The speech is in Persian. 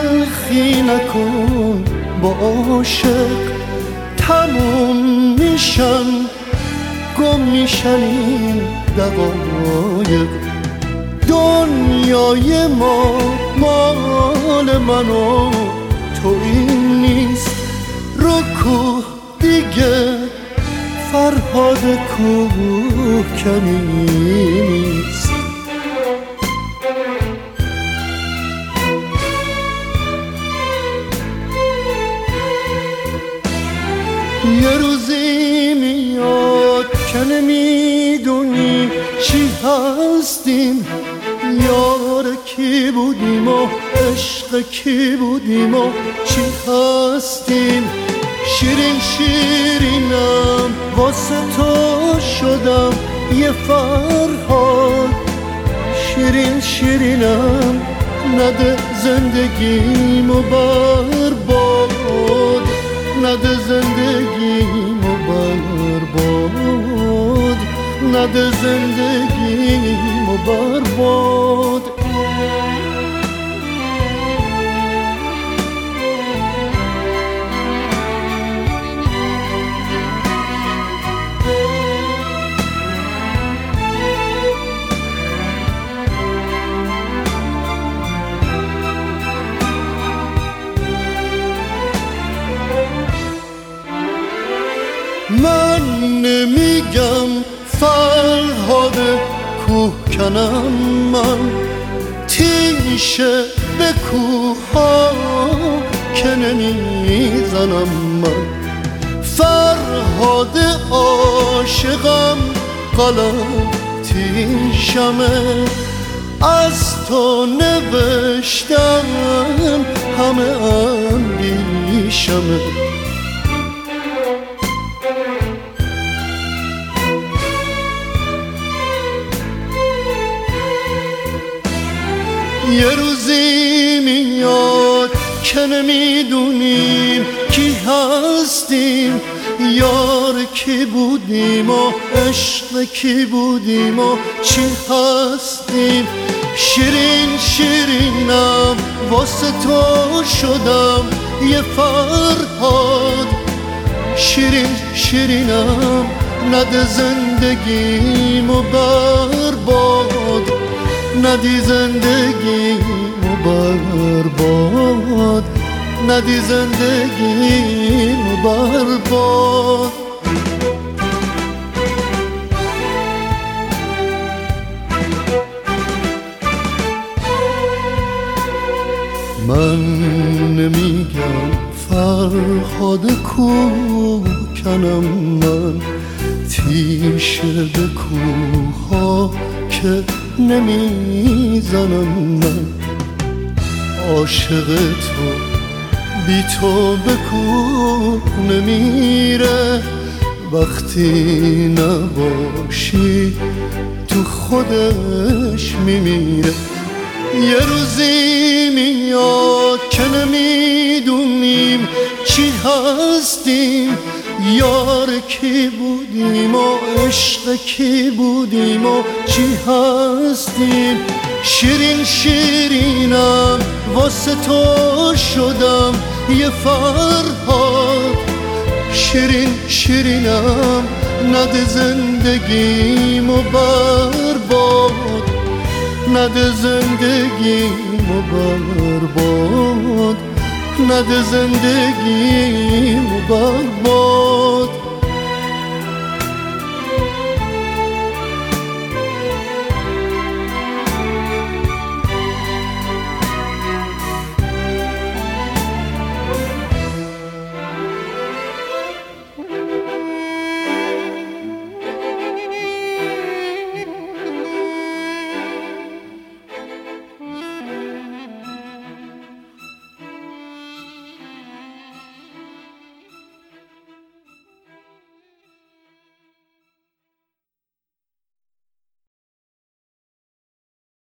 تلخی نکن با عاشق، تموم میشن گم میشن این دقایق. دنیای ما مال من و تو این نیست، رو کوه دیگه فرهاد کوهکنی نیست. یه روزی میاد که نمیدونی چی هستیم، یار کی بودیم و عشق کی بودیم و چی هستیم. شیرین شیرینم واسه تو شدم یه فرهاد، شیرین شیرینم نده زندگیمو برباد، نده زندگیمو برباد، نده زندگیمو برباد. من نمیگم فرهاد کوهکنم، من تیشه به کوه ها که نمیزنم. من فرهاد عاشقم، قلم تیشمه، از تو نوشتم همه اندیشمه. یه روزی میاد که نمیدونیم کی هستیم، یار کی بودیم و عشق کی بودیم و چی هستیم. شیرین شیرینم واسه تو شدم یه فرهاد، شیرین شیرینم نده زندگیمو برباد، ندی زندگیمو برباد، ندی زندگیمو برباد. من نمیگم فرهاد کوهکنم، من تیشه به کوه ها که نمیزنم. من عاشق تو بی تو به کوه نمیره، وقتی نباشی تو خودش میمیره. یه روزی میاد که نمیدونیم چی هستیم، یار کی بودیم و عشق کی بودیم و چی هستیم. شیرین شیرینم واسه تو شدم یه فرهاد، شیرین شیرینم نده زندگیمو برباد، نده زندگیمو برباد، نده زندگیمو برباد.